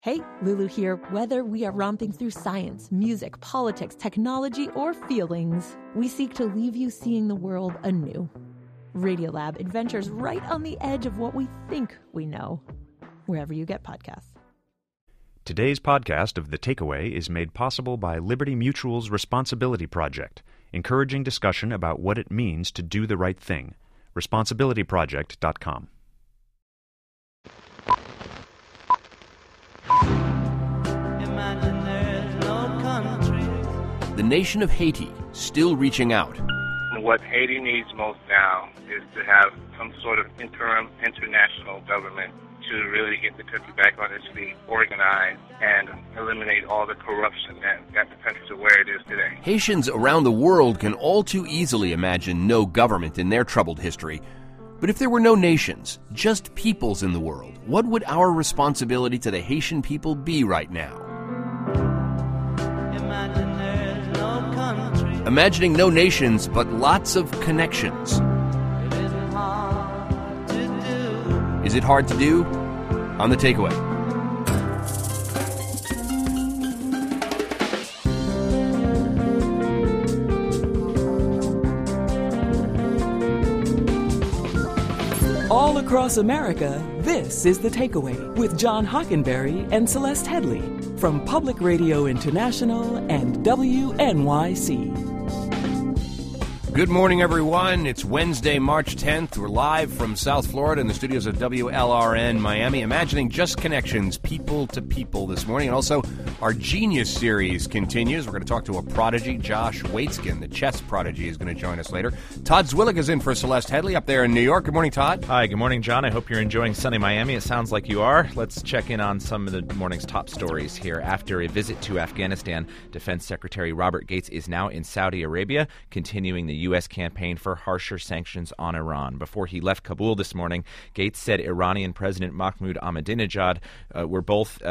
Hey, Lulu here. Whether we are romping through science, music, politics, technology, or feelings, we seek to leave you seeing the world anew. Radiolab adventures right on the edge of what we think we know, wherever you get podcasts. Today's podcast of The Takeaway is made possible by Liberty Mutual's Responsibility Project, encouraging discussion about what it means to do the right thing. ResponsibilityProject.com. The nation of Haiti still reaching out. What Haiti needs most now is to have some sort of interim international government to really get the country back on its feet, organize, and eliminate all the corruption that got the country to where it is today. Haitians around the world can all too easily imagine no government in their troubled history. But if there were no nations, just peoples in the world, what would our responsibility to the Haitian people be right now? Imagining no nations, but lots of connections. Is it hard to do? On The Takeaway. All across America, this is The Takeaway with John Hockenberry and Celeste Headley from Public Radio International and WNYC. Good morning, everyone. It's Wednesday, March 10th. We're live from South Florida in the studios of WLRN Miami, imagining just connections, people to people this morning. And also, our Genius series continues. We're going to talk to a prodigy, Josh Waitzkin, the chess prodigy, is going to join us later. Todd Zwillig is in for Celeste Headley up there in New York. Good morning, Todd. Hi, good morning, John. I hope you're enjoying sunny Miami. It sounds like you are. Let's check in on some of the morning's top stories here. After a visit to Afghanistan, Defense Secretary Robert Gates is now in Saudi Arabia, continuing the U.S. campaign for harsher sanctions on Iran. Before he left Kabul this morning, Gates said Iranian President Mahmoud Ahmadinejad were both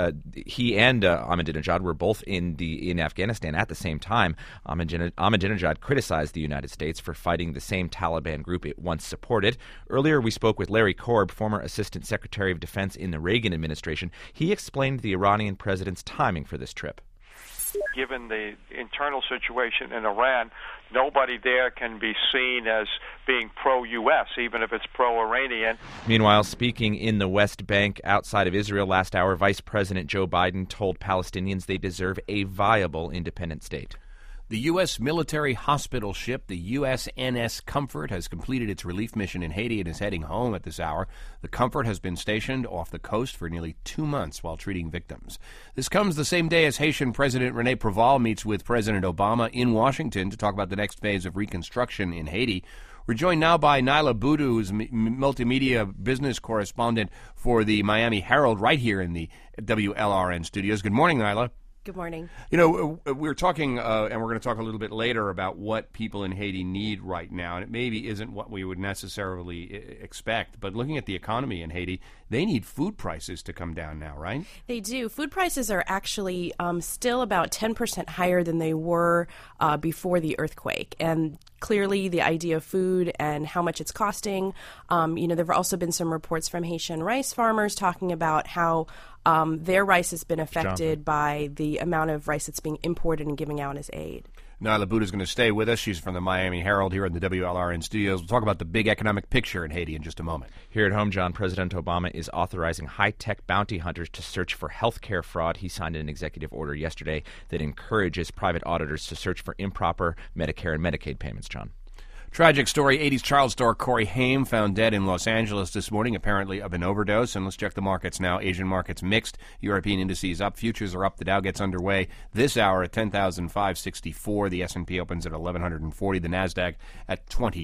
Ahmadinejad were both in Afghanistan at the same time. Ahmadinejad criticized the United States for fighting the same Taliban group it once supported. Earlier, we spoke with Larry Korb, former Assistant Secretary of Defense in the Reagan administration. He explained the Iranian president's timing for this trip. Given the internal situation in Iran, nobody there can be seen as being pro-U.S., even if it's pro-Iranian. Meanwhile, speaking in the West Bank outside of Israel last hour, Vice President Joe Biden told Palestinians they deserve a viable independent state. The U.S. military hospital ship, the USNS Comfort, has completed its relief mission in Haiti and is heading home at this hour. The Comfort has been stationed off the coast for nearly 2 months while treating victims. This comes the same day as Haitian President René Préval meets with President Obama in Washington to talk about the next phase of reconstruction in Haiti. We're joined now by Nyla Boodoo, who's multimedia business correspondent for the Miami Herald right here in the WLRN studios. Good morning, Nyla. Good morning. You know, we're talking, and we're going to talk a little bit later about what people in Haiti need right now, and it maybe isn't what we would necessarily expect, but looking at the economy in Haiti, they need food prices to come down now, right? They do. Food prices are actually still about 10% higher than they were before the earthquake, and clearly the idea of food and how much it's costing. There have also been some reports from Haitian rice farmers talking about how their rice has been affected by the amount of rice that's being imported and giving out as aid. Nyla Boodoo is going to stay with us. She's from the Miami Herald here in the WLRN studios. We'll talk about the big economic picture in Haiti in just a moment. Here at home, John, President Obama is authorizing high-tech bounty hunters to search for health care fraud. He signed an executive order yesterday that encourages private auditors to search for improper Medicare and Medicaid payments, John. Tragic story. 80s child star Corey Haim found dead in Los Angeles this morning, apparently of an overdose. And let's check the markets now. Asian markets mixed. European indices up. Futures are up. The Dow gets underway this hour at 10,564. The S&P opens at 1,140. The NASDAQ at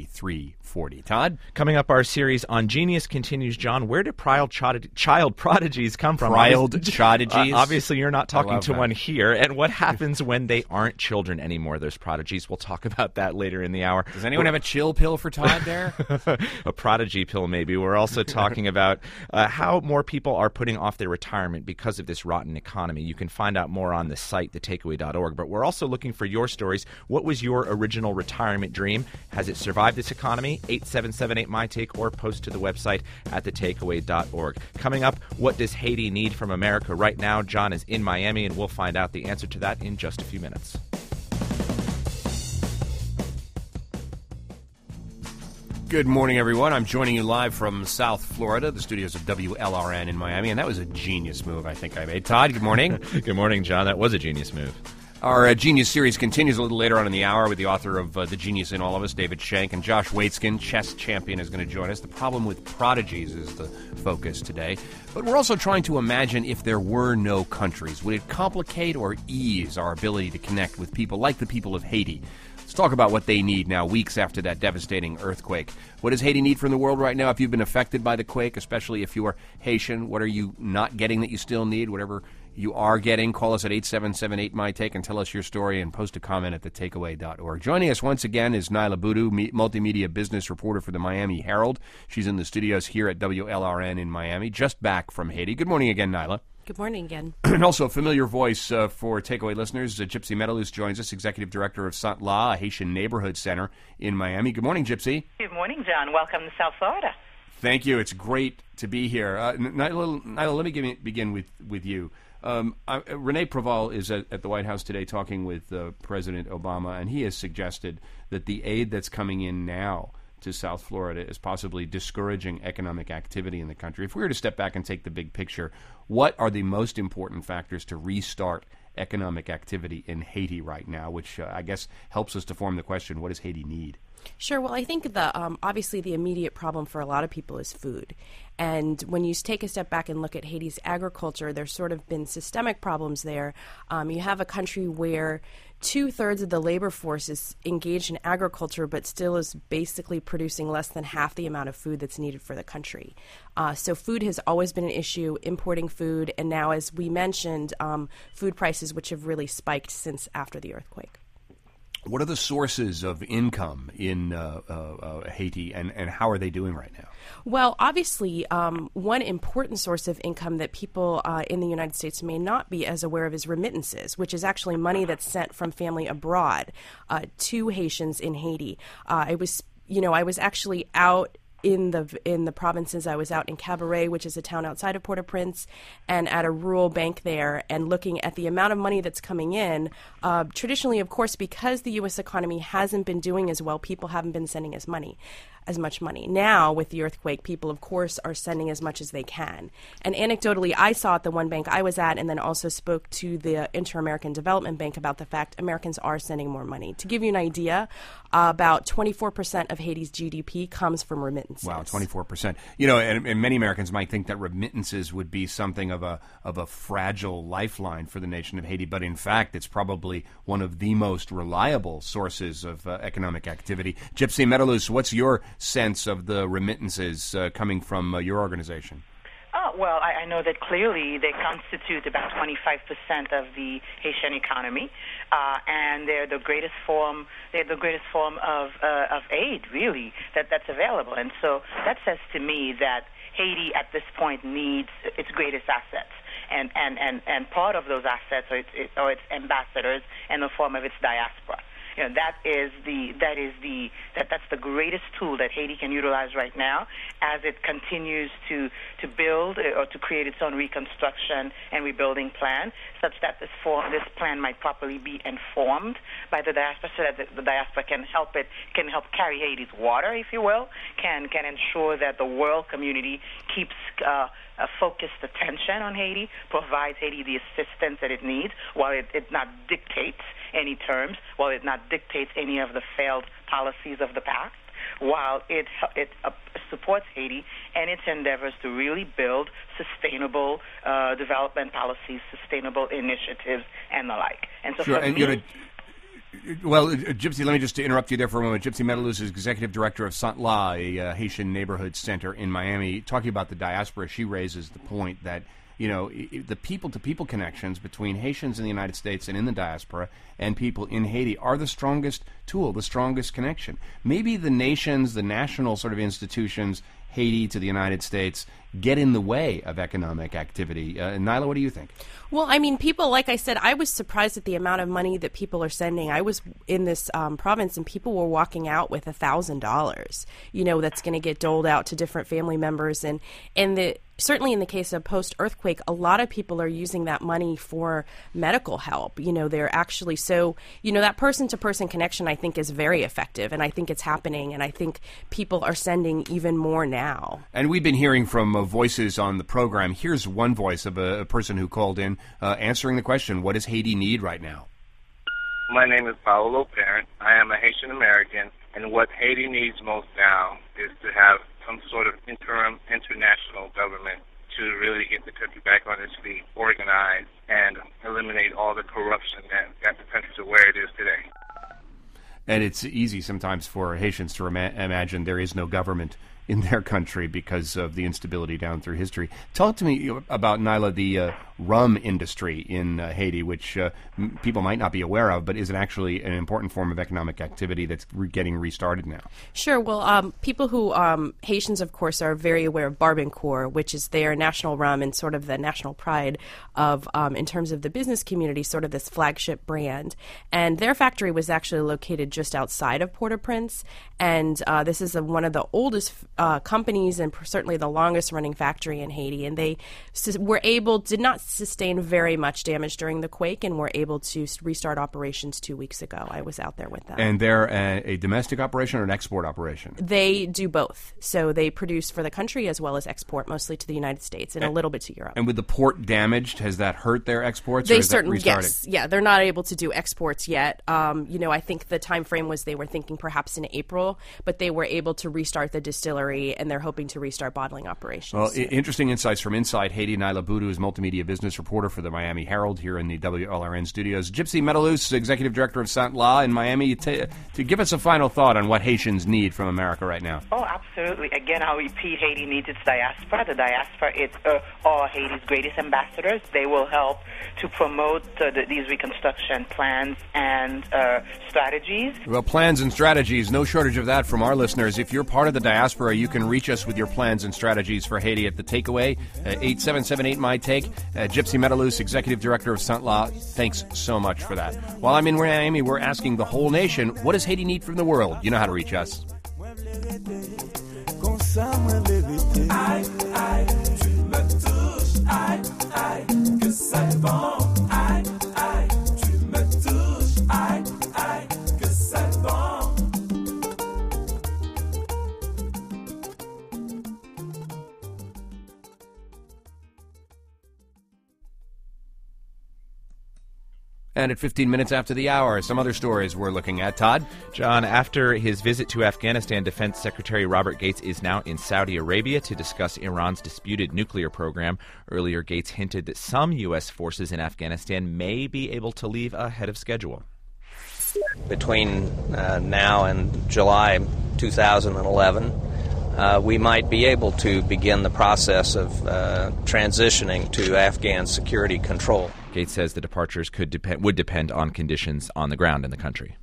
2,340. Todd? Coming up, our series on Genius continues, John. Where do child prodigies come from? Prodigies? Obviously, you're not talking to one here. And what happens when they aren't children anymore, those prodigies? We'll talk about that later in the hour. Does anyone have a chill pill for Todd there? A prodigy pill, maybe. We're also talking about how more people are putting off their retirement because of this rotten economy. You can find out more on the site, thetakeaway.org. But we're also looking for your stories. What was your original retirement dream? Has it survived this economy? 877-8MY-TAKE or post to the website at thetakeaway.org. Coming up, what does Haiti need from America right now? John is in Miami, and we'll find out the answer to that in just a few minutes. Good morning, everyone. I'm joining you live from South Florida, the studios of WLRN in Miami, and that was a genius move I think I made. Todd, good morning. Good morning, John. That was a genius move. Our Genius series continues a little later on in the hour with the author of The Genius in All of Us, David Shank, and Josh Waitzkin, chess champion, is going to join us. The problem with prodigies is the focus today. But we're also trying to imagine if there were no countries. Would it complicate or ease our ability to connect with people like the people of Haiti? Let's talk about what they need now, weeks after that devastating earthquake. What does Haiti need from the world right now? If you've been affected by the quake, especially if you are Haitian, what are you not getting that you still need? Whatever you are getting, call us at 877-8MY-TAKE and tell us your story and post a comment at thetakeaway.org. Joining us once again is Naila Boodoo, multimedia business reporter for the Miami Herald. She's in the studios here at WLRN in Miami, just back from Haiti. Good morning again, Naila. Good morning again. And also a familiar voice for Takeaway listeners, Gypsy Metalous joins us, Executive Director of Sant La, a Haitian neighborhood center in Miami. Good morning, Gypsy. Good morning, John. Welcome to South Florida. Thank you. It's great to be here. Naila, let me begin with you. Rene Preval is at the White House today talking with President Obama, and he has suggested that the aid that's coming in now to South Florida is possibly discouraging economic activity in the country. If we were to step back and take the big picture, what are the most important factors to restart economic activity in Haiti right now, which I guess helps us to form the question, what does Haiti need? Sure. Well, I think obviously the immediate problem for a lot of people is food. And when you take a step back and look at Haiti's agriculture, there's sort of been systemic problems there. You have a country where 2/3 of the labor force is engaged in agriculture, but still is basically producing less than half the amount of food that's needed for the country. So food has always been an issue, importing food, and now, as we mentioned, food prices, which have really spiked since after the earthquake. What are the sources of income in Haiti, and how are they doing right now? Well, obviously, one important source of income that people in the United States may not be as aware of is remittances, which is actually money that's sent from family abroad to Haitians in Haiti. I was actually out in the provinces. I was out in Cabaret, which is a town outside of Port-au-Prince, and at a rural bank there, and looking at the amount of money that's coming in. Traditionally, of course, because the U.S. economy hasn't been doing as well, people haven't been sending as much money. Now, with the earthquake, people, of course, are sending as much as they can. And anecdotally, I saw at the one bank I was at, and then also spoke to the Inter-American Development Bank about the fact Americans are sending more money. To give you an idea, about 24% of Haiti's GDP comes from remittances. Wow, 24%. You know, and many Americans might think that remittances would be something of a fragile lifeline for the nation of Haiti, but in fact, it's probably one of the most reliable sources of economic activity. Gypsy Metalous, what's your sense of the remittances coming from your organization? Well, I know that clearly they constitute about 25% of the Haitian economy, and they're the greatest form. They're the greatest form of aid, really, that's available. And so that says to me that Haiti at this point needs its greatest assets. And part of those assets are its ambassadors in the form of its diaspora. You know, that's the greatest tool that Haiti can utilize right now as it continues to build or to create its own reconstruction and rebuilding plan, such that this plan might properly be informed by the diaspora, so that the diaspora can help carry Haiti's water, if you will, can ensure that the world community keeps a focused attention on Haiti, provides Haiti the assistance that it needs, while it not dictates any terms, while it not dictates any of the failed policies of the past, while it supports Haiti and its endeavors to really build sustainable development policies, sustainable initiatives, and the like. And so sure, for me... Well, Gypsy, let me just interrupt you there for a moment. Gypsy Metalous is Executive Director of Sant La, a Haitian neighborhood center in Miami. Talking about the diaspora, she raises the point that the people-to-people connections between Haitians in the United States and in the diaspora and people in Haiti are the strongest tool, the strongest connection. Maybe the national sort of institutions, Haiti to the United States, get in the way of economic activity. Nyla, what do you think? Well, I mean, people, like I said, I was surprised at the amount of money that people are sending. I was in this province, and people were walking out with $1,000, that's going to get doled out to different family members. And certainly in the case of post-earthquake, a lot of people are using that money for medical help. They're actually that person-to-person connection, I think, is very effective, and I think it's happening, and I think people are sending even more now. And we've been hearing from voices on the program. Here's one voice of a person who called in answering the question, what does Haiti need right now? My name is Paolo Parent. I am a Haitian American, and what Haiti needs most now is to have some sort of interim international government to really get the country back on its feet, organize, and eliminate all the corruption that got the country to where it is today. And it's easy sometimes for Haitians to imagine there is no government in their country because of the instability down through history. Talk to me about, Nyla, the rum industry in Haiti, which people might not be aware of, but is actually an important form of economic activity that's getting restarted now. Sure. Well, people who, Haitians, of course, are very aware of Barbancourt, which is their national rum and sort of the national pride of, in terms of the business community, sort of this flagship brand. And their factory was actually located just outside of Port-au-Prince, and this is one of the oldest companies and certainly the longest running factory in Haiti, and they did not sustain very much damage during the quake and were able to restart operations 2 weeks ago. I was out there with them. And they're a domestic operation or an export operation? They do both. So they produce for the country as well as export, mostly to the United States and a little bit to Europe. And with the port damaged, has that hurt their exports? They certainly, yes. Yeah, they're not able to do exports yet. I think the time frame was they were thinking perhaps in April, but they were able to restart the distillery, and they're hoping to restart bottling operations. Well, interesting insights from inside Haiti. Nyla Boodoo is multimedia business reporter for the Miami Herald here in the WLRN studios. Gypsy Metalous, executive director of Saint La in Miami, to give us a final thought on what Haitians need from America right now. Oh, absolutely. Again, I'll repeat, Haiti needs its diaspora. The diaspora is all Haiti's greatest ambassadors. They will help to promote these reconstruction plans and strategies. Well, plans and strategies, no shortage of that from our listeners. If you're part of the diaspora, you can reach us with your plans and strategies for Haiti at The Takeaway, 8778-MY-TAKE. Gypsy Metalous, executive director of Saint La, thanks so much for that. While I'm in Miami, we're asking the whole nation, what does Haiti need from the world? You know how to reach us. And at 15 minutes after the hour, some other stories we're looking at. Todd? John, after his visit to Afghanistan, Defense Secretary Robert Gates is now in Saudi Arabia to discuss Iran's disputed nuclear program. Earlier, Gates hinted that some U.S. forces in Afghanistan may be able to leave ahead of schedule. Between now and July 2011, we might be able to begin the process of transitioning to Afghan security control. Gates says the departures would depend on conditions on the ground in the country.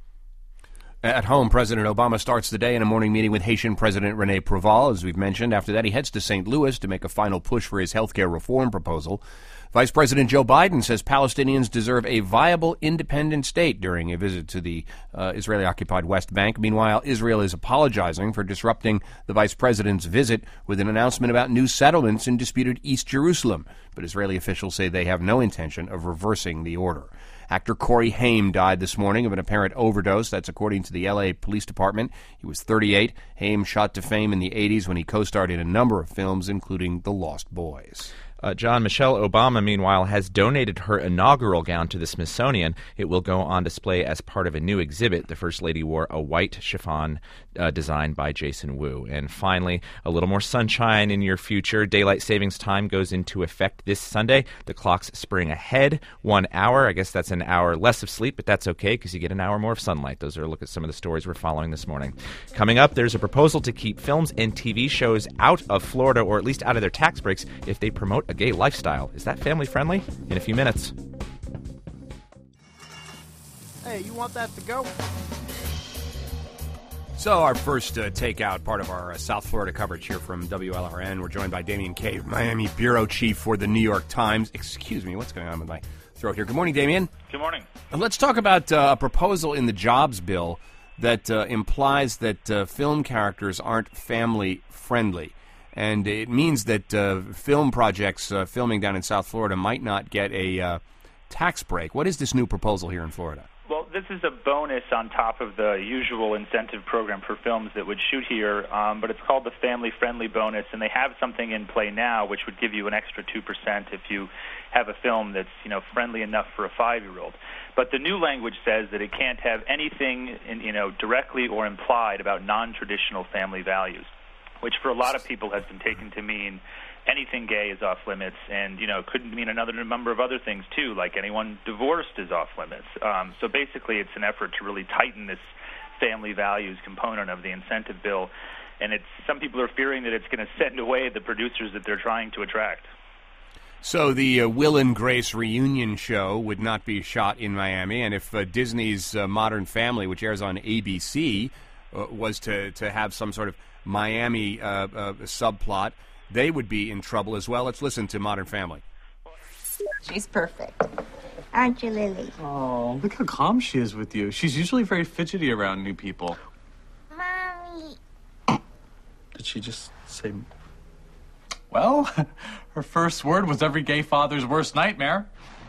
At home, President Obama starts the day in a morning meeting with Haitian President René Préval, as we've mentioned. After that, he heads to St. Louis to make a final push for his health care reform proposal. Vice President Joe Biden says Palestinians deserve a viable, independent state during a visit to the Israeli-occupied West Bank. Meanwhile, Israel is apologizing for disrupting the vice president's visit with an announcement about new settlements in disputed East Jerusalem. But Israeli officials say they have no intention of reversing the order. Actor Corey Haim died this morning of an apparent overdose. That's according to the L.A. Police Department. He was 38. Haim shot to fame in the 80s when he co-starred in a number of films, including The Lost Boys. John, Michelle Obama, meanwhile, has donated her inaugural gown to the Smithsonian. It will go on display as part of a new exhibit. The First Lady wore a white chiffon designed by Jason Wu. And finally, a little more sunshine in your future. Daylight savings time goes into effect this Sunday. The clocks spring ahead 1 hour. I guess that's an hour less of sleep, but that's okay because you get an hour more of sunlight. Those are a look at some of the stories we're following this morning. Coming up, there's a proposal to keep films and TV shows out of Florida, or at least out of their tax breaks, if they promote a gay lifestyle. Is that family friendly? In a few minutes. Hey, you want that to go? So our first takeout, part of our South Florida coverage here from WLRN. We're joined by Damien Cave, Miami bureau chief for the New York Times. Excuse me, what's going on with my throat here? Good morning, Damien. Good morning. Let's talk about a proposal in the jobs bill that implies that film characters aren't family friendly. And it means that film projects filming down in South Florida might not get a tax break. What is this new proposal here in Florida? Well, this is a bonus on top of the usual incentive program for films that would shoot here, but it's called the Family Friendly Bonus, and they have something in play now which would give you an extra 2% if you have a film that's, friendly enough for a 5-year-old. But the new language says that it can't have anything, directly or implied about non-traditional family values, which for a lot of people has been taken to mean anything gay is off limits, and could mean another number of other things too, like anyone divorced is off limits. So basically, it's an effort to really tighten this family values component of the incentive bill, and some people are fearing that it's going to send away the producers that they're trying to attract. So the Will and Grace reunion show would not be shot in Miami, and if Disney's Modern Family, which airs on ABC, was to have some sort of Miami subplot, they would be in trouble as well. Let's listen to Modern Family. She's perfect. Aren't you, Lily? Oh, look how calm she is with you. She's usually very fidgety around new people. Mommy. Did she just say... Well, her first word was every gay father's worst nightmare.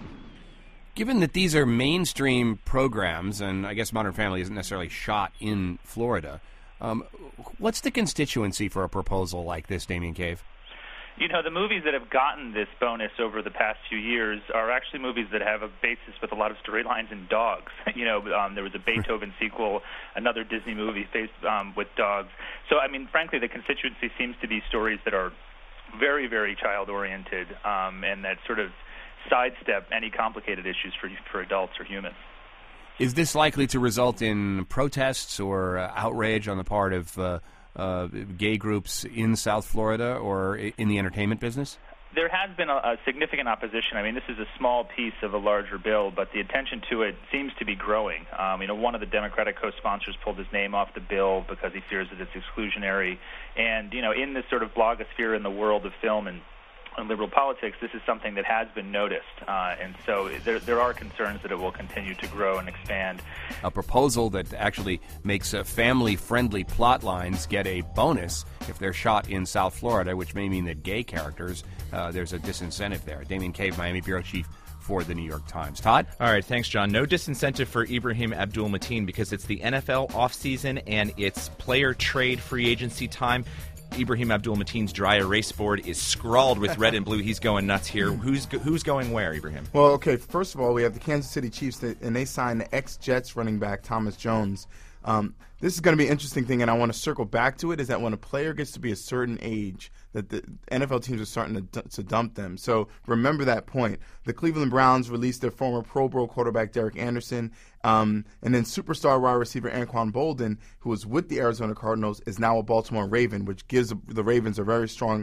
Given that these are mainstream programs, and I guess Modern Family isn't necessarily shot in Florida, what's the constituency for a proposal like this, Damien Cave? The movies that have gotten this bonus over the past few years are actually movies that have a basis with a lot of storylines in dogs. There was a Beethoven sequel, another Disney movie with dogs. So, frankly, the constituency seems to be stories that are very, very child-oriented and that sort of sidestep any complicated issues for adults or humans. Is this likely to result in protests or outrage on the part of gay groups in South Florida or in the entertainment business? There has been a significant opposition. This is a small piece of a larger bill, but the attention to it seems to be growing. One of the Democratic co-sponsors pulled his name off the bill because he fears that it's exclusionary. And, in this sort of blogosphere in the world of film and liberal politics, this is something that has been noticed, and so there are concerns that it will continue to grow and expand. A proposal that actually makes family-friendly plot lines get a bonus if they're shot in South Florida, which may mean that gay characters, there's a disincentive there. Damien Cave, Miami bureau chief for the New York Times. Todd? All right, thanks, John. No disincentive for Ibrahim Abdul-Mateen because it's the NFL offseason and it's player trade free agency time. Ibrahim Abdul-Mateen's dry erase board is scrawled with red and blue. He's going nuts here. Who's going where, Ibrahim? Well, okay, first of all, we have the Kansas City Chiefs, and they signed the ex-Jets running back Thomas Jones. This is going to be an interesting thing, and I want to circle back to it, is that when a player gets to be a certain age, that the NFL teams are starting to dump them. So remember that point. The Cleveland Browns released their former Pro Bowl quarterback Derek Anderson, and then superstar wide receiver Anquan Boldin, who was with the Arizona Cardinals, is now a Baltimore Raven, which gives the Ravens a very strong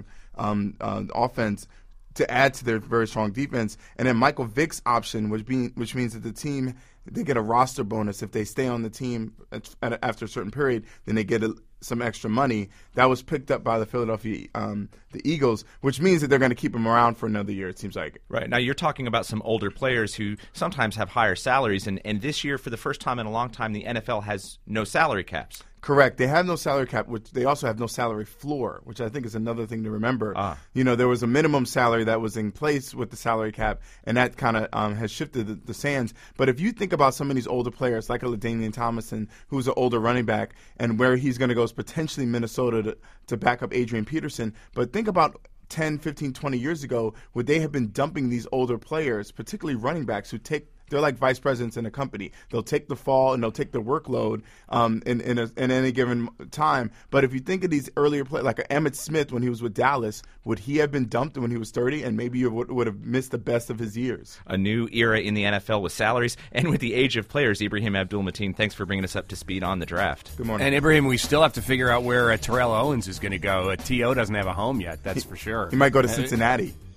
offense to add to their very strong defense. And then Michael Vick's option, which means that the team, they get a roster bonus if they stay on the team after a certain period. Then they get some extra money. That was picked up by the Philadelphia the Eagles, which means that they're going to keep him around for another year, it seems like. Right. Now, you're talking about some older players who sometimes have higher salaries, and this year, for the first time in a long time, the NFL has no salary caps. Correct. They have no salary cap, which they also have no salary floor, which I think is another thing to remember. There was a minimum salary that was in place with the salary cap, and that kind of has shifted the sands. But if you think about some of these older players, like a LaDainian Tomlinson, who's an older running back, and where he's going to go is potentially Minnesota to back up Adrian Peterson. But think about 10, 15, 20 years ago, would they have been dumping these older players, particularly running backs, they're like vice presidents in a company. They'll take the fall and they'll take the workload in any given time. But if you think of these earlier players, like Emmitt Smith when he was with Dallas, would he have been dumped when he was 30 and maybe would have missed the best of his years? A new era in the NFL with salaries and with the age of players. Ibrahim Abdul-Mateen, thanks for bringing us up to speed on the draft. Good morning. And Ibrahim, we still have to figure out where Terrell Owens is going to go. T.O. doesn't have a home yet, that's for sure. He might go to Cincinnati.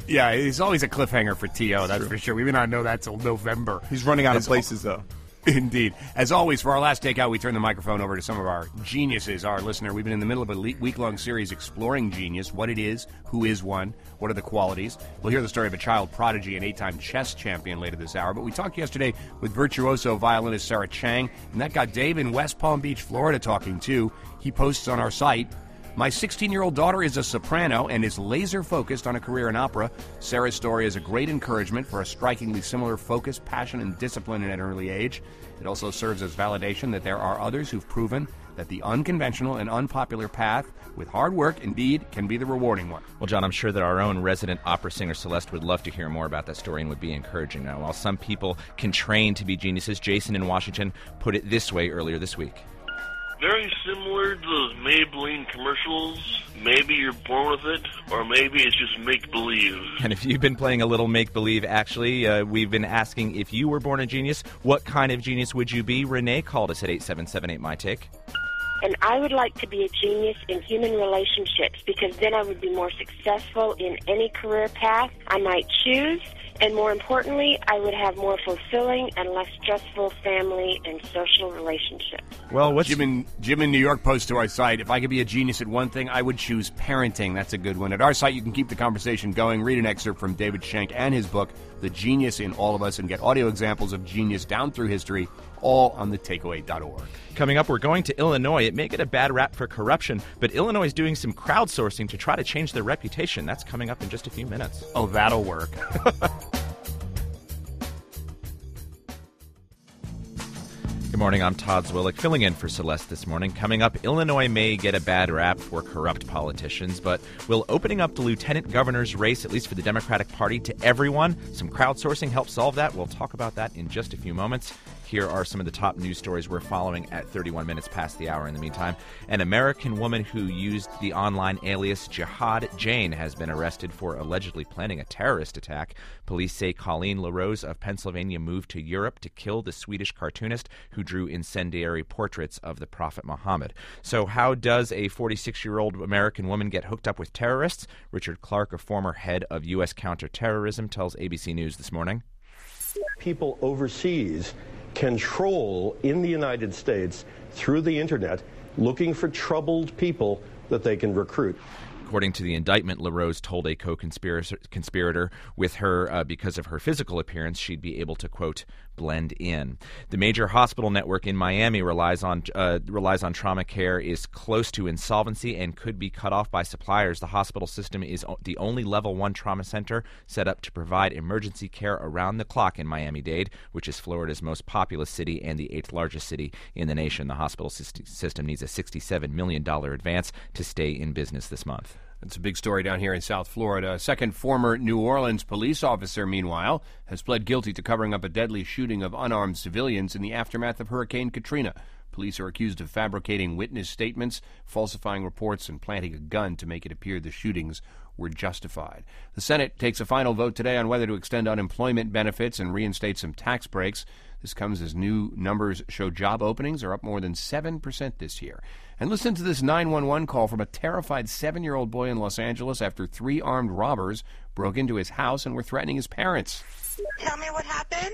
Yeah, it's always a cliffhanger for T.O., that's for sure. We may not know that till November. He's running out of places, though. Indeed. As always, for our last takeout, we turn the microphone over to some of our geniuses, our listener. We've been in the middle of a week-long series exploring genius, what it is, who is one, what are the qualities. We'll hear the story of a child prodigy and 8-time chess champion later this hour. But we talked yesterday with virtuoso violinist Sarah Chang, and that got Dave in West Palm Beach, Florida, talking too. He posts on our site, "My 16-year-old daughter is a soprano and is laser-focused on a career in opera. Sarah's story is a great encouragement for a strikingly similar focus, passion, and discipline at an early age. It also serves as validation that there are others who've proven that the unconventional and unpopular path, with hard work, indeed, can be the rewarding one." Well, John, I'm sure that our own resident opera singer Celeste would love to hear more about that story and would be encouraging. Now, while some people can train to be geniuses, Jason in Washington put it this way earlier this week. Very similar to those Maybelline commercials. Maybe you're born with it, or maybe it's just make-believe. And if you've been playing a little make-believe, actually, we've been asking if you were born a genius, what kind of genius would you be? Renee called us at 8778-MY-TAKE. And I would like to be a genius in human relationships, because then I would be more successful in any career path I might choose. And more importantly, I would have more fulfilling and less stressful family and social relationships. Well, Jim in New York posts to our site, "If I could be a genius at one thing, I would choose parenting." That's a good one. At our site, you can keep the conversation going. Read an excerpt from David Schenck and his book, The Genius in All of Us, and get audio examples of genius down through history, all on thetakeaway.org. Coming up, we're going to Illinois. It may get a bad rap for corruption, but Illinois is doing some crowdsourcing to try to change their reputation. That's coming up in just a few minutes. Oh, that'll work. Good morning, I'm Todd Zwillick, filling in for Celeste this morning. Coming up, Illinois may get a bad rap for corrupt politicians, but will opening up the lieutenant governor's race, at least for the Democratic Party, to everyone? Some crowdsourcing help solve that? We'll talk about that in just a few moments. Here are some of the top news stories we're following at 31 minutes past the hour. In the meantime, an American woman who used the online alias Jihad Jane has been arrested for allegedly planning a terrorist attack. Police say Colleen LaRose of Pennsylvania moved to Europe to kill the Swedish cartoonist who drew incendiary portraits of the Prophet Muhammad. So how does a 46-year-old American woman get hooked up with terrorists? Richard Clark, a former head of U.S. counterterrorism, tells ABC News this morning. People overseas can troll in the United States through the internet looking for troubled people that they can recruit. According to the indictment, LaRose told a co-conspirator with her because of her physical appearance, she'd be able to, quote, blend in. The major hospital network in Miami relies on trauma care, is close to insolvency, and could be cut off by suppliers. The hospital system is the only level 1 trauma center set up to provide emergency care around the clock in Miami-Dade, which is Florida's most populous city and the 8th largest city in the nation. The hospital system needs a $67 million advance to stay in business this month. It's a big story down here in South Florida. A second former New Orleans police officer, meanwhile, has pled guilty to covering up a deadly shooting of unarmed civilians in the aftermath of Hurricane Katrina. Police are accused of fabricating witness statements, falsifying reports, and planting a gun to make it appear the shootings were justified. The Senate takes a final vote today on whether to extend unemployment benefits and reinstate some tax breaks. This comes as new numbers show job openings are up more than 7% this year. And listen to this 911 call from a terrified 7-year-old boy in Los Angeles after 3 armed robbers broke into his house and were threatening his parents. Tell me what happened.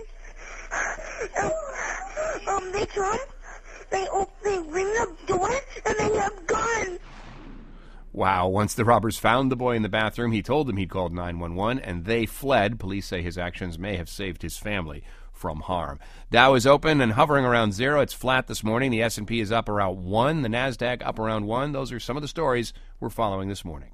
They come, they ring the door, and they have guns. Wow. Once the robbers found the boy in the bathroom, he told them he'd called 911, and they fled. Police say his actions may have saved his family from harm. Dow is open and hovering around 0. It's flat this morning. The S&P is up around 1. The NASDAQ up around 1. Those are some of the stories we're following this morning.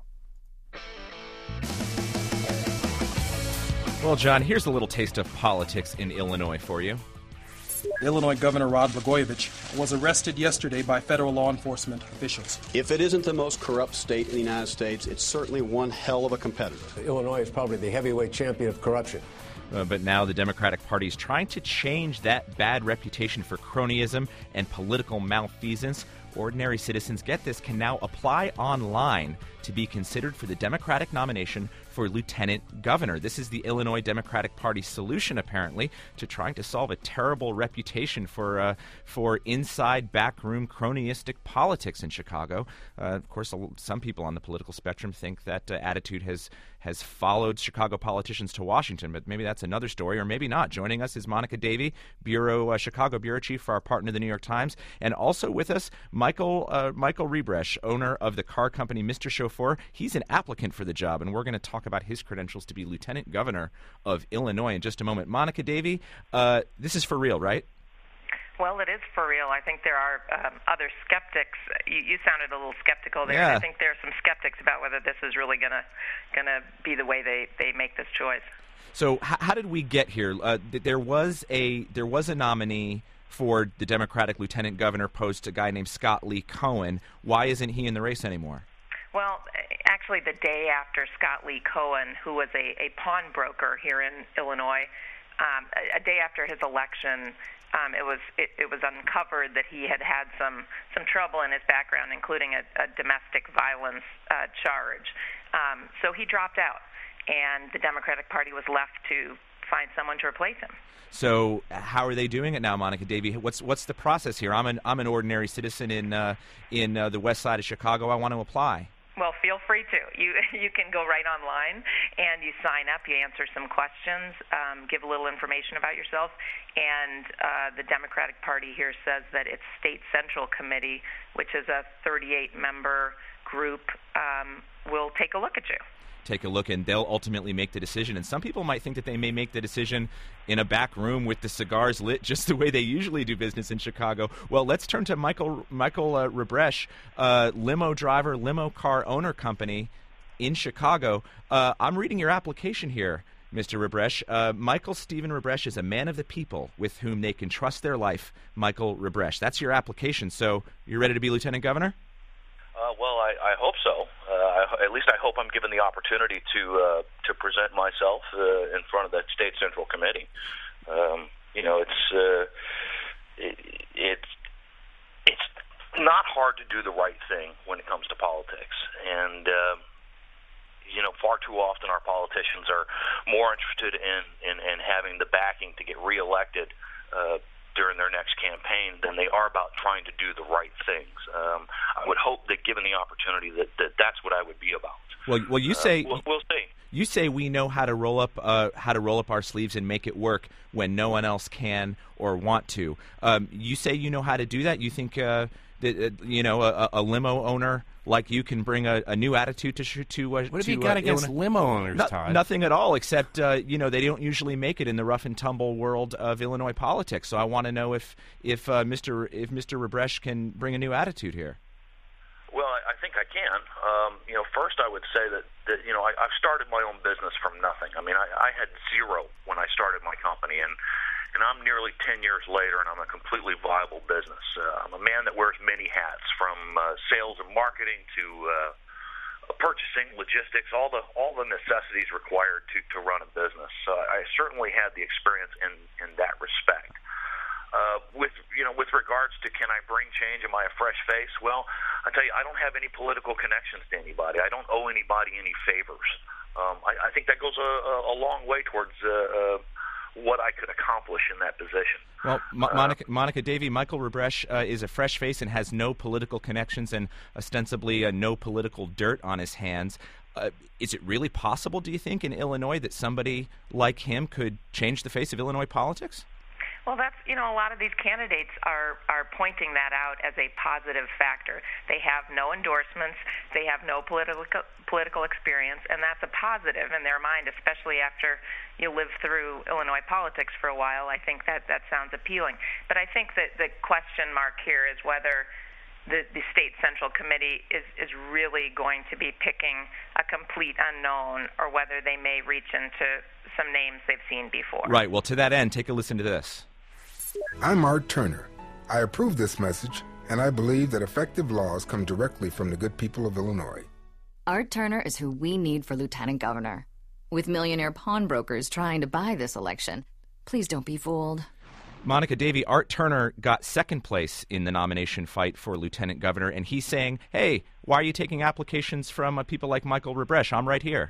Well, John, here's a little taste of politics in Illinois for you. Illinois Governor Rod Blagojevich was arrested yesterday by federal law enforcement officials. If it isn't the most corrupt state in the United States, it's certainly one hell of a competitor. Illinois is probably the heavyweight champion of corruption. But now the Democratic Party is trying to change that bad reputation for cronyism and political malfeasance. Ordinary citizens, get this, can now apply online to be considered for the Democratic nomination for lieutenant governor. This is the Illinois Democratic Party solution, apparently, to trying to solve a terrible reputation for inside backroom cronyistic politics in Chicago. Of course, some people on the political spectrum think that attitude has followed Chicago politicians to Washington, but maybe that's another story, or maybe not. Joining us is Monica Davey, Chicago bureau chief for our partner, the New York Times, and also with us, Michael Rebresh, owner of the car company Mr. Chauffeur. He's an applicant for the job, and we're going to talk about his credentials to be lieutenant governor of Illinois in just a moment. Monica Davey, this is for real, right? Well, it is for real. I think there are other skeptics. You sounded a little skeptical there. Yeah. I think there are some skeptics about whether this is really gonna be the way they make this choice. So how did we get here? There was a nominee for the Democratic lieutenant governor post, a guy named Scott Lee Cohen. Why isn't he in the race anymore? Well, Actually, the day after Scott Lee Cohen, who was a pawnbroker here in Illinois, a day after his election, it was uncovered that he had some trouble in his background, including a domestic violence charge. So he dropped out, and the Democratic Party was left to find someone to replace him. So how are they doing it now, Monica Davey? What's the process here? I'm an ordinary citizen in the west side of Chicago. I want to apply. Well, feel free to. You can go right online and you sign up. You answer some questions, give a little information about yourself, and the Democratic Party here says that its State Central Committee, which is a 38-member group, will take a look at you. Take a look, and they'll ultimately make the decision. And some people might think that they may make the decision in a back room with the cigars lit, just the way they usually do business in Chicago. Well, let's turn to Michael Rebresh, limo driver, limo car owner company in Chicago. I'm reading your application here, Mr. Rebresh. Michael Stephen Rebresh is a man of the people with whom they can trust their life. Michael Rebresh. That's your application. So you're ready to be lieutenant governor? Well, I hope so. At least I hope I'm given the opportunity to present myself in front of that State Central Committee. It's not hard to do the right thing when it comes to politics, and far too often our politicians are more interested in having the backing to get reelected during their next campaign than they are about trying to do the right things. I would hope that given the opportunity that's what I would be about. Well, you say we'll see. You say we know how to roll up our sleeves and make it work when no one else can or want to. You say you know how to do that. You think that a limo owner like you can bring a new attitude to what have you got against limo owners, Todd? Nothing at all, except they don't usually make it in the rough and tumble world of Illinois politics. So I want to know if Mr. Rebresh can bring a new attitude here. Well, I think I can. First I would say that I've started my own business from nothing. I mean, I had zero when I started my company, and I'm nearly 10 years later, and I'm a completely viable business. I'm a man that wears many hats, from sales and marketing to purchasing, logistics, all the necessities required to run a business. So I certainly had the experience in that respect. With regards to can I bring change, am I a fresh face? Well, I tell you, I don't have any political connections to anybody. I don't owe anybody any favors. I think that goes a long way towards what I could accomplish in that position. Well, Monica Davey, Michael Rebresh is a fresh face and has no political connections and ostensibly no political dirt on his hands. Is it really possible, do you think, in Illinois that somebody like him could change the face of Illinois politics? Well, that's, a lot of these candidates are pointing that out as a positive factor. They have no endorsements, they have no political experience, and that's a positive in their mind, especially after you live through Illinois politics for a while. I think that sounds appealing. But I think that the question mark here is whether the State Central Committee is really going to be picking a complete unknown, or whether they may reach into some names they've seen before. Right. Well, to that end, take a listen to this. I'm Art Turner. I approve this message, and I believe that effective laws come directly from the good people of Illinois. Art Turner is who we need for lieutenant governor. With millionaire pawnbrokers trying to buy this election, please don't be fooled. Monica Davey, Art Turner got second place in the nomination fight for lieutenant governor, and he's saying, hey, why are you taking applications from people like Michael Rebresh? I'm right here. I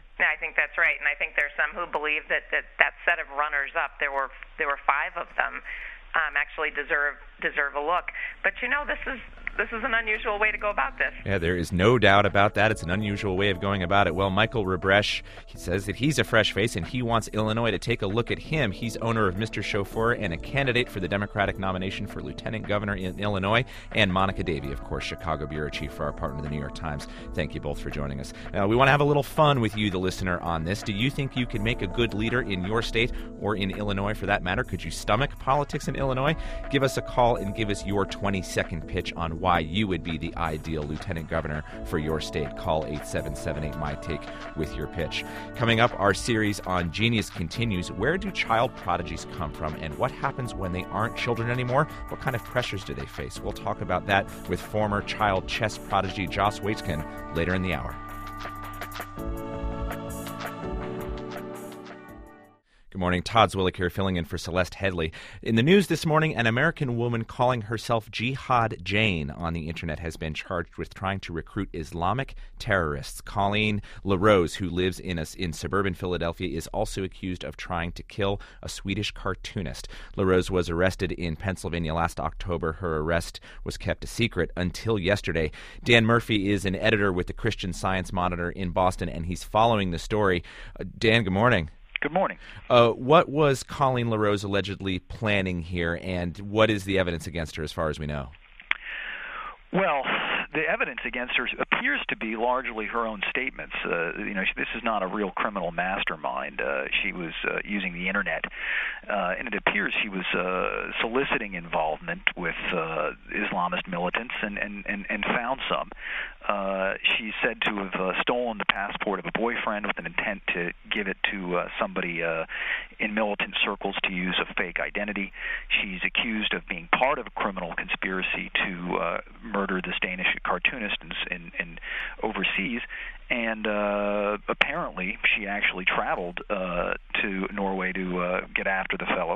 think that's right, and I think there's some who believe that set of runners-up, there were 5 of them, actually deserve a look. But this is an unusual way to go about this. Yeah, there is no doubt about that. It's an unusual way of going about it. Well, Michael Rebresh, he says that he's a fresh face and he wants Illinois to take a look at him. He's owner of Mr. Chauffeur and a candidate for the Democratic nomination for lieutenant governor in Illinois. And Monica Davey, of course, Chicago bureau chief for our partner, the New York Times. Thank you both for joining us. Now, we want to have a little fun with you, the listener, on this. Do you think you can make a good leader in your state or in Illinois, for that matter? Could you stomach politics in Illinois? Give us a call and give us your 20-second pitch on why you would be the ideal lieutenant governor for your state. Call 877-8-MY-TAKE with your pitch. Coming up, our series on Genius continues. Where do child prodigies come from, and what happens when they aren't children anymore? What kind of pressures do they face? We'll talk about that with former child chess prodigy Joss Waitzkin later in the hour. Good morning. Todd Zwillich here, filling in for Celeste Headley. In the news this morning, an American woman calling herself Jihad Jane on the internet has been charged with trying to recruit Islamic terrorists. Colleen LaRose, who lives in suburban Philadelphia, is also accused of trying to kill a Swedish cartoonist. LaRose was arrested in Pennsylvania last October. Her arrest was kept a secret until yesterday. Dan Murphy is an editor with the Christian Science Monitor in Boston, and he's following the story. Dan, good morning. Good morning. What was Colleen LaRose allegedly planning here, and what is the evidence against her as far as we know? Well, the evidence against her appears to be largely her own statements. This is not a real criminal mastermind. She was using the internet, and it appears she was soliciting involvement with Islamist militants and found some. She's said to have stolen the passport of a boyfriend with an intent to give it to somebody in militant circles to use a fake identity. She's accused of being part of a criminal conspiracy to murder this Danish cartoonist in overseas, and apparently she actually traveled to Norway to get after the fellow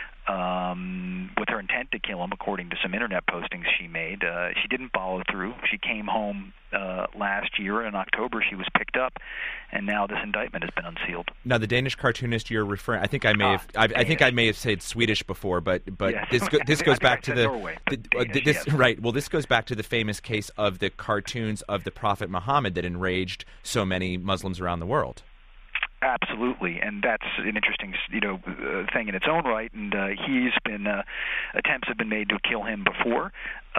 with her intent to kill him, according to some internet postings she made. She didn't follow through. She came home last year in October. She was picked up, and now this indictment has been unsealed. Now, the Danish cartoonist you're referring, I think I may have said Swedish before, but yes. this goes back to Norway, this right. Well, this goes back to the famous case of the cartoons of the Prophet Muhammad that enraged so many Muslims around the world. Absolutely, and that's an interesting, thing in its own right. And he's been attempts have been made to kill him before.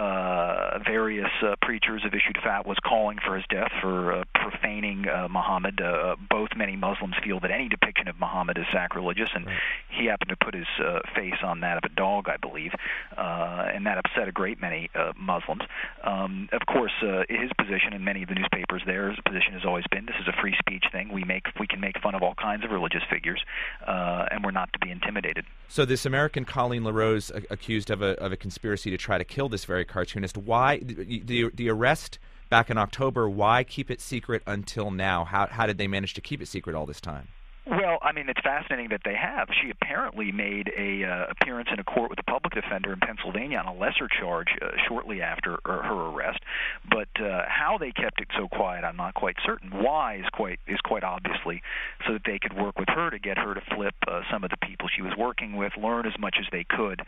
Various preachers have issued fatwas calling for his death for profaning Muhammad. Many Muslims feel that any depiction of Muhammad is sacrilegious, and he happened to put his face on that of a dog, I believe, and that upset a great many Muslims. Of course, his position in many of the newspapers there, his position has always been, this is a free speech thing. We can make fun of all kinds of religious figures, and we're not to be intimidated. So this American Colleen LaRose accused of a conspiracy to try to kill this very cartoonist. Why the arrest back in October? Why keep it secret until now? How did they manage to keep it secret all this time? Well, I mean, it's fascinating that they have. She apparently made a appearance in a court with a public defender in Pennsylvania on a lesser charge shortly after her arrest. But how they kept it so quiet, I'm not quite certain. Why is quite obviously so that they could work with her to get her to flip some of the people she was working with, learn as much as they could.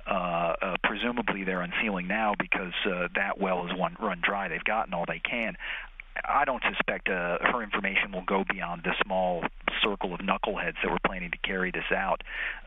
Presumably they're unsealing now because that well is run dry. They've gotten all they can. I don't suspect her information will go beyond the small circle of knuckleheads that were planning to carry this out.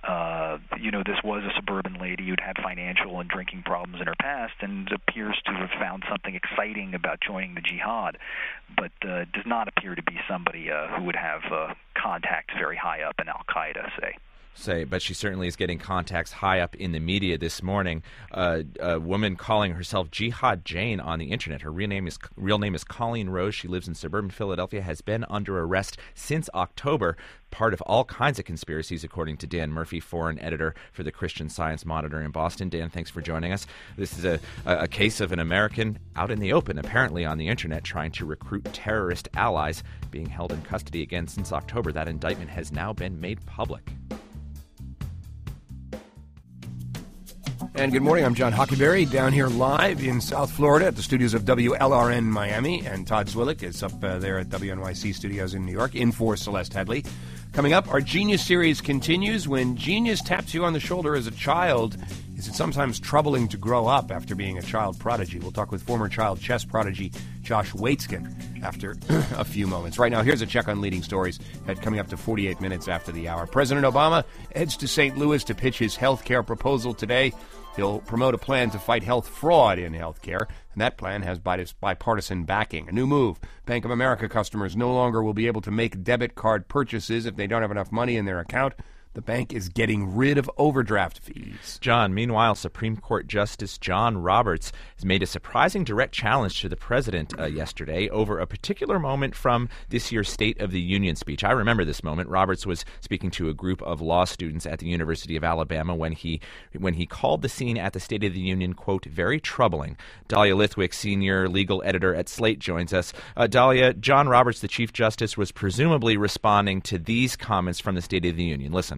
This was a suburban lady who'd had financial and drinking problems in her past and appears to have found something exciting about joining the jihad, but does not appear to be somebody who would have contacts very high up in Al-Qaeda, but she certainly is getting contacts high up in the media this morning. A woman calling herself Jihad Jane on the internet. Her real name is Colleen Rose. She lives in suburban Philadelphia, has been under arrest since October, part of all kinds of conspiracies, according to Dan Murphy, foreign editor for the Christian Science Monitor in Boston. Dan, thanks for joining us. This is a case of an American out in the open, apparently on the internet, trying to recruit terrorist allies, being held in custody again since October. That indictment has now been made public. And good morning, I'm John Hockenberry, down here live in South Florida at the studios of WLRN Miami, and Todd Zwillich is up there at WNYC Studios in New York, in for Celeste Headley. Coming up, our Genius series continues. When genius taps you on the shoulder as a child, is it sometimes troubling to grow up after being a child prodigy? We'll talk with former child chess prodigy Josh Waitzkin after a few moments. Right now, here's a check on leading stories coming up to 48 minutes after the hour. President Obama heads to St. Louis to pitch his health care proposal today. He'll promote a plan to fight health fraud in health care, and that plan has bipartisan backing. A new move. Bank of America customers no longer will be able to make debit card purchases if they don't have enough money in their account. The bank is getting rid of overdraft fees. John, meanwhile, Supreme Court Justice John Roberts has made a surprising direct challenge to the president yesterday over a particular moment from this year's State of the Union speech. I remember this moment. Roberts was speaking to a group of law students at the University of Alabama when he called the scene at the State of the Union, quote, very troubling. Dahlia Lithwick, senior legal editor at Slate, joins us. Dahlia, John Roberts, the Chief Justice, was presumably responding to these comments from the State of the Union. Listen.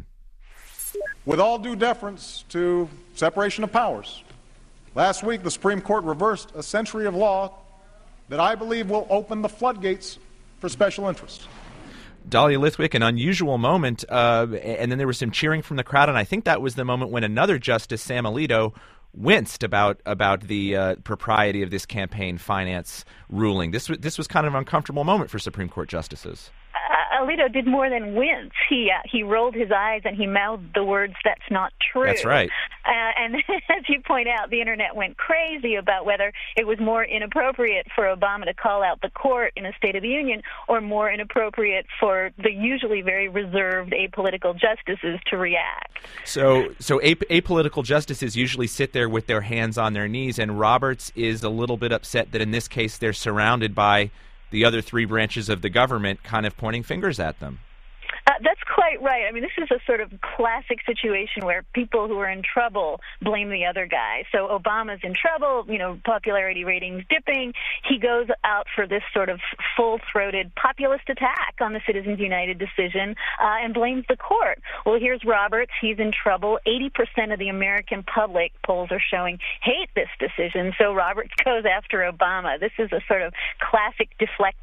With all due deference to separation of powers, last week the Supreme Court reversed a century of law that I believe will open the floodgates for special interests. Dahlia Lithwick, an unusual moment, and then there was some cheering from the crowd, and I think that was the moment when another justice, Sam Alito, winced about the propriety of this campaign finance ruling. This was kind of an uncomfortable moment for Supreme Court justices. Alito did more than wince. He rolled his eyes and he mouthed the words, "That's not true." That's right. And as you point out, the Internet went crazy about whether it was more inappropriate for Obama to call out the court in a State of the Union or more inappropriate for the usually very reserved apolitical justices to react. So apolitical justices usually sit there with their hands on their knees, and Roberts is a little bit upset that in this case they're surrounded by the other three branches of the government kind of pointing fingers at them. That's quite right. I mean, this is a sort of classic situation where people who are in trouble blame the other guy. So Obama's in trouble, popularity ratings dipping. He goes out for this sort of full-throated populist attack on the Citizens United decision and blames the court. Well, here's Roberts. He's in trouble. 80% of the American public, polls are showing, hate this decision. So Roberts goes after Obama. This is a sort of classic deflect.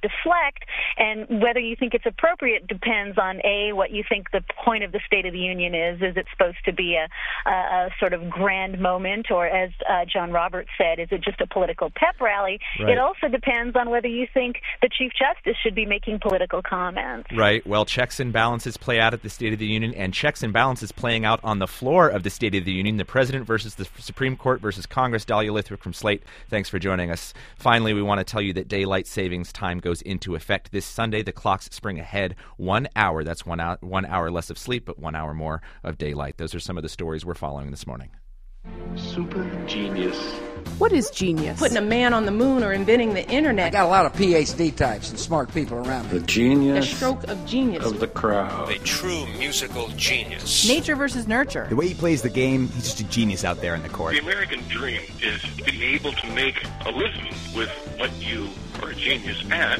And whether you think it's appropriate depends on, A, what you think the point of the State of the Union is. Is it supposed to be a sort of grand moment, or as John Roberts said, is it just a political pep rally? Right. It also depends on whether you think the Chief Justice should be making political comments. Right. Well, checks and balances play out at the State of the Union, and checks and balances playing out on the floor of the State of the Union. The President versus the Supreme Court versus Congress. Dahlia Lithwick from Slate, thanks for joining us. Finally, we want to tell you that daylight savings time goes into effect this Sunday. The clocks spring ahead 1 hour. That's 1 hour less of sleep, but 1 hour more of daylight. Those are some of the stories we're following this morning. Super genius. What is genius? Putting a man on the moon or inventing the internet. I got a lot of PhD types and smart people around me. The genius. A stroke of genius. Of the crowd. A true musical genius. Nature versus nurture. The way he plays the game, he's just a genius out there in the court. The American dream is to be able to make a living with what you are a genius at.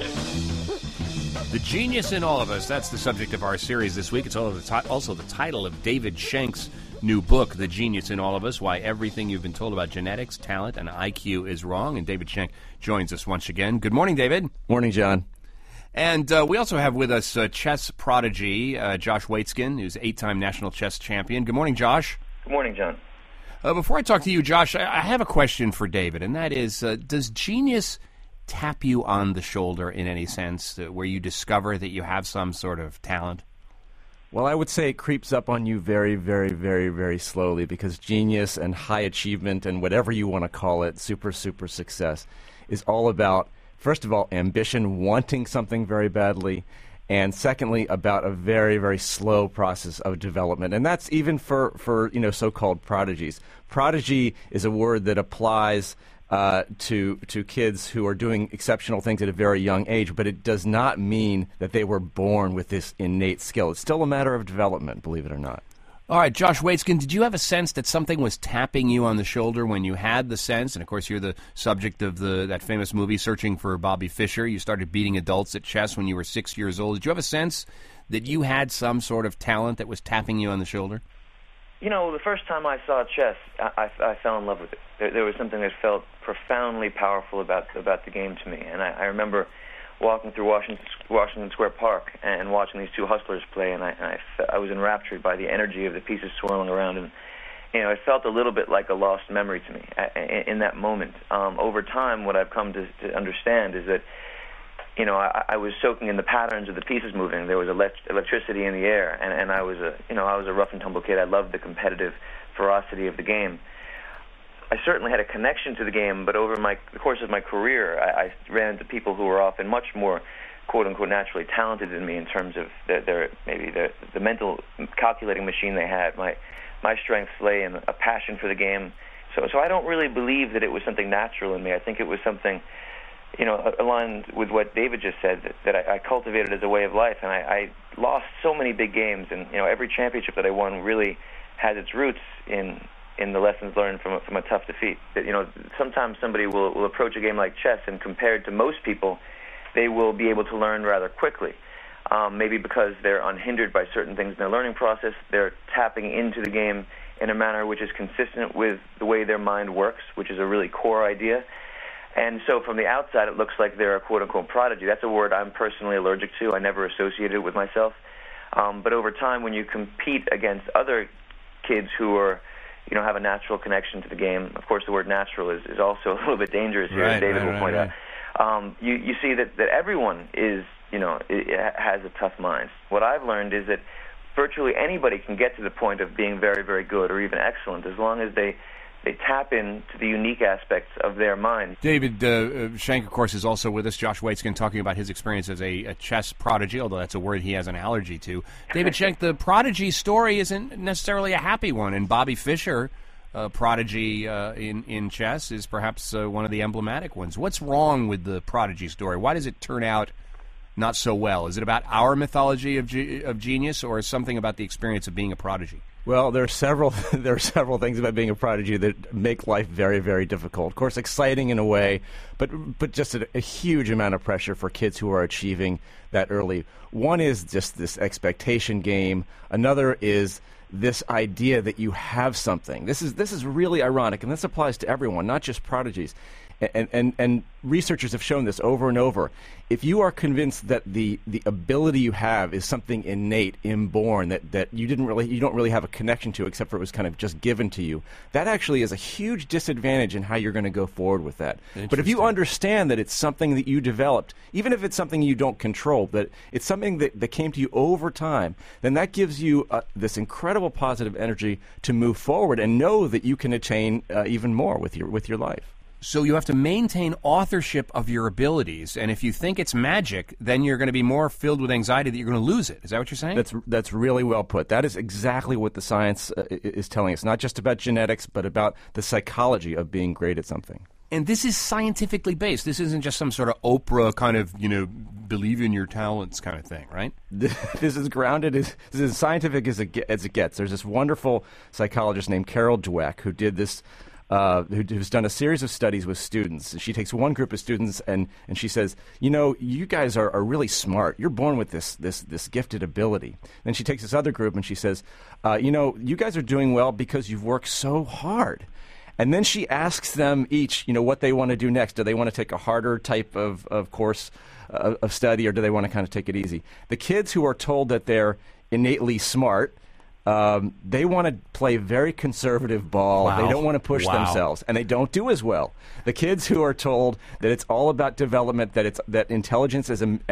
The Genius in All of Us, that's the subject of our series this week. It's also the title of David Schenk's new book, The Genius in All of Us, Why Everything You've Been Told About Genetics, Talent, and IQ is Wrong. And David Schenk joins us once again. Good morning, David. Morning, John. And we also have with us chess prodigy Josh Waitzkin, who's 8-time national chess champion. Good morning, Josh. Good morning, John. Before I talk to you, Josh, I have a question for David, and that is, does genius tap you on the shoulder in any sense, where you discover that you have some sort of talent? Well, I would say it creeps up on you very, very, very, very slowly, because genius and high achievement and whatever you want to call it, super success, is all about, first of all, ambition, wanting something very badly, and secondly, about a very, very slow process of development. And that's even for so-called prodigies. Prodigy is a word that applies to kids who are doing exceptional things at a very young age, but it does not mean that they were born with this innate skill. It's still a matter of development, believe it or not. All right, Josh Waitzkin, did you have a sense that something was tapping you on the shoulder when you had the sense, and of course you're the subject of that famous movie, Searching for Bobby Fischer. You started beating adults at chess when you were 6 years old. Did you have a sense that you had some sort of talent that was tapping you on the shoulder? The first time I saw chess, I fell in love with it. There was something that felt profoundly powerful about the game to me. And I remember walking through Washington Square Park and watching these two hustlers play, and I was enraptured by the energy of the pieces swirling around. And it felt a little bit like a lost memory to me in that moment. Over time, what I've come to understand is that I was soaking in the patterns of the pieces moving. There was electricity in the air, and I was a rough and tumble kid. I loved the competitive ferocity of the game. I certainly had a connection to the game, but over the course of my career, I ran into people who were often much more, quote unquote, naturally talented than me in terms of the mental calculating machine they had. My strengths lay in a passion for the game. So I don't really believe that it was something natural in me. I think it was something, aligned with what David just said, that I cultivated as a way of life. And I lost so many big games, and every championship that I won really has its roots in the lessons learned from a tough defeat. That sometimes somebody will approach a game like chess, and compared to most people, they will be able to learn rather quickly. Maybe because they're unhindered by certain things in their learning process, they're tapping into the game in a manner which is consistent with the way their mind works, which is a really core idea. And so from the outside, it looks like they're a quote-unquote prodigy. That's a word I'm personally allergic to. I never associated it with myself. But over time, when you compete against other kids who are, have a natural connection to the game, of course the word natural is also a little bit dangerous here, as David will point out. You see that everyone is, it has a tough mind. What I've learned is that virtually anybody can get to the point of being very, very good or even excellent as long as they tap into the unique aspects of their mind. David Shenk, of course, is also with us. Josh Waitzkin talking about his experience as a chess prodigy, although that's a word he has an allergy to. David Shenk, the prodigy story isn't necessarily a happy one, and Bobby Fischer, prodigy in chess, is perhaps one of the emblematic ones. What's wrong with the prodigy story? Why does it turn out not so well? Is it about our mythology of genius, or is something about the experience of being a prodigy? Well, there are several things about being a prodigy that make life very, very difficult. Of course, exciting in a way, but just a huge amount of pressure for kids who are achieving that early. One is just this expectation game. Another is this idea that you have something. This is really ironic, and this applies to everyone, not just prodigies. And researchers have shown this over and over. If you are convinced that the ability you have is something innate, inborn, that you don't really have a connection to, except for it was kind of just given to you, that actually is a huge disadvantage in how you're going to go forward with that. But if you understand that it's something that you developed, even if it's something you don't control, that it's something that came to you over time, then that gives you this incredible positive energy to move forward and know that you can attain even more with your life. So you have to maintain authorship of your abilities, and if you think it's magic, then you're going to be more filled with anxiety that you're going to lose it. Is that what you're saying? That's really well put. That is exactly what the science is telling us, not just about genetics, but about the psychology of being great at something. And this is scientifically based. This isn't just some sort of Oprah kind of, believe in your talents kind of thing, right? This is grounded. This is as scientific as it gets. There's this wonderful psychologist named Carol Dweck who did this. Who's done a series of studies with students. She takes one group of students and she says, you guys are really smart. You're born with this gifted ability. Then she takes this other group and she says, you guys are doing well because you've worked so hard. And then she asks them each, what they want to do next. Do they want to take a harder type of course of study, or do they want to kind of take it easy? The kids who are told that they're innately smart, they want to play very conservative ball. Wow. They don't want to push themselves, and they don't do as well. The kids who are told that it's all about development, that intelligence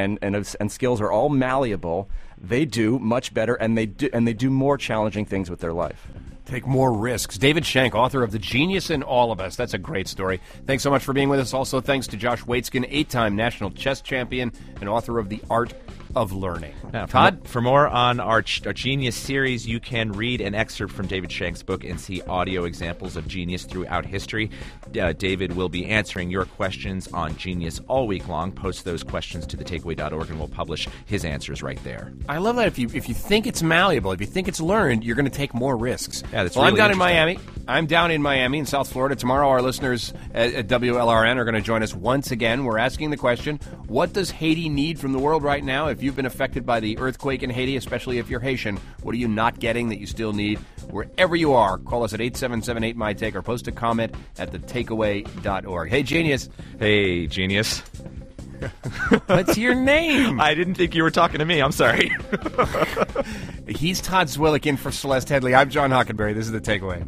and skills are all malleable, they do much better, and they do more challenging things with their life. Take more risks. David Shenk, author of The Genius in All of Us. That's a great story. Thanks so much for being with us. Also, thanks to Josh Waitzkin, 8-time national chess champion and author of The Art of Learning. Now, Todd? For more on our Genius series, you can read an excerpt from David Shenk's book and see audio examples of genius throughout history. David will be answering your questions on Genius all week long. Post those questions to thetakeaway.org and we'll publish his answers right there. I love that. If you think it's malleable, if you think it's learned, you're going to take more risks. Yeah, that's well, really I'm down in Miami. I'm down in Miami in South Florida. Tomorrow our listeners at WLRN are going to join us once again. We're asking the question, what does Haiti need from the world right now? If you've been affected by the earthquake in Haiti, especially if you're Haitian, what are you not getting that you still need? Wherever you are, call us at 877-8MyTake or post a comment at thetakeaway.org. Hey, Genius. Hey, Genius. What's your name? I didn't think you were talking to me. I'm sorry. He's Todd Zwillick in for Celeste Headley. I'm John Hockenberry. This is The Takeaway.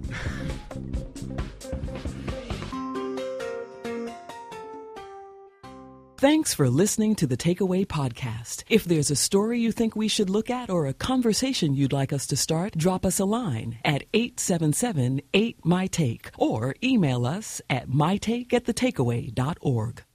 Thanks for listening to the Takeaway podcast. If there's a story you think we should look at or a conversation you'd like us to start, drop us a line at 877-8MyTake or email us at mytake@thetakeaway.org.